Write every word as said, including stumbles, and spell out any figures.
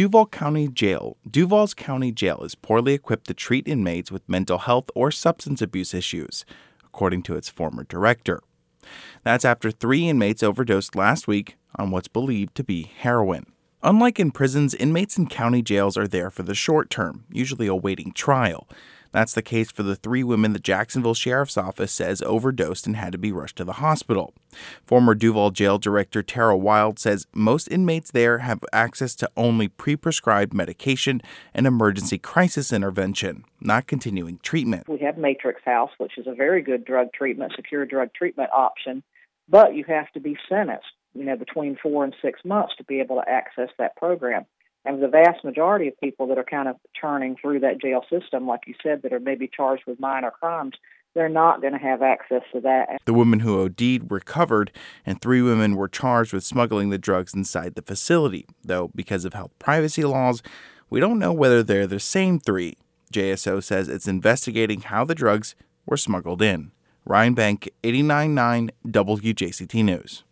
Duval County Jail. Duval's County Jail is poorly equipped to treat inmates with mental health or substance abuse issues, according to its former director. That's after three inmates overdosed last week on what's believed to be heroin. Unlike in prisons, inmates in county jails are there for the short term, usually awaiting trial. That's the case for the three women the Jacksonville Sheriff's Office says overdosed and had to be rushed to the hospital. Former Duval Jail Director Tara Wild says most inmates there have access to only pre-prescribed medication and emergency crisis intervention, not continuing treatment. We have Matrix House, which is a very good drug treatment, secure drug treatment option, but you have to be sentenced, you know, between four and six months to be able to access that program. And the vast majority of people that are kind of turning through that jail system, like you said, that are maybe charged with minor crimes, they're not going to have access to that. The women who OD'd recovered, and three women were charged with smuggling the drugs inside the facility. Though, because of health privacy laws, we don't know whether they're the same three. J S O says it's investigating how the drugs were smuggled in. Ryan Bank, eighty-nine point nine W J C T News.